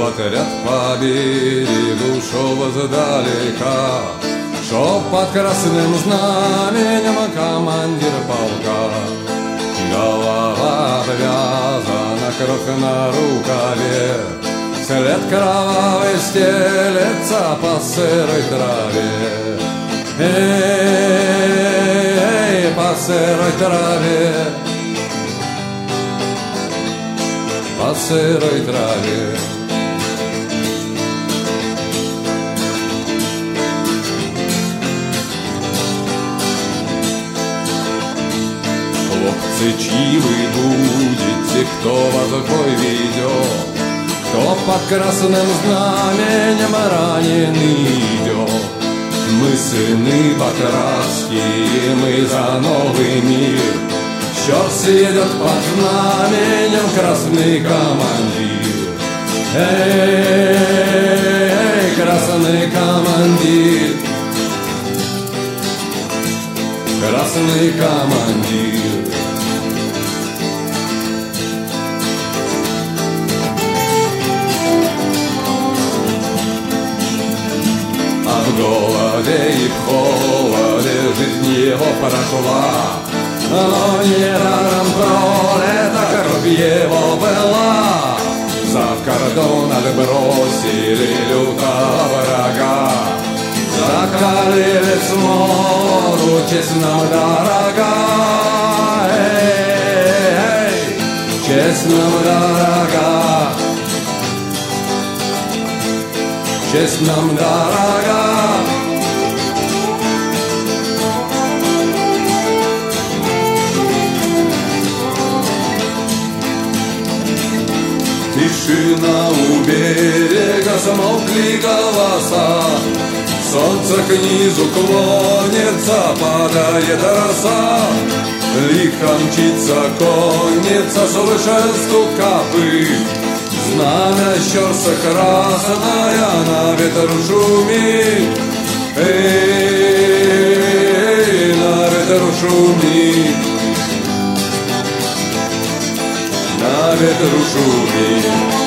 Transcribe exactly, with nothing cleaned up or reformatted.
отряд по берегу шел издалека, шел под красным знаменем командир полка. Голова обвязана, кровь на рукаве, след кровавый стелется по сырой траве. Эй, по сырой траве, по сырой траве. Хлопцы, чьи вы будете, кто вас в бой ведет, кто под красным знаменем раненый идет? Мы сыны Бакратские, мы за новый мир. Щас едет под знаменем красный командир. Эй, красный командир, красный командир. А в голоде и в холоде жизнь его прошла, но недаром пролета кровь его была. За кордон отбросили лютого врага, закалили смолу, честь нам дорога. Эй, эй, честь нам дорога, честь нам дорога. Тишина у берега, смолкли голоса, солнце к низу клонится, падает роса. Лихо мчится конница, слыша стук копыт, знамя щерса красная на ветру шумит. Эй, на ветру шумит, на ветру шумит.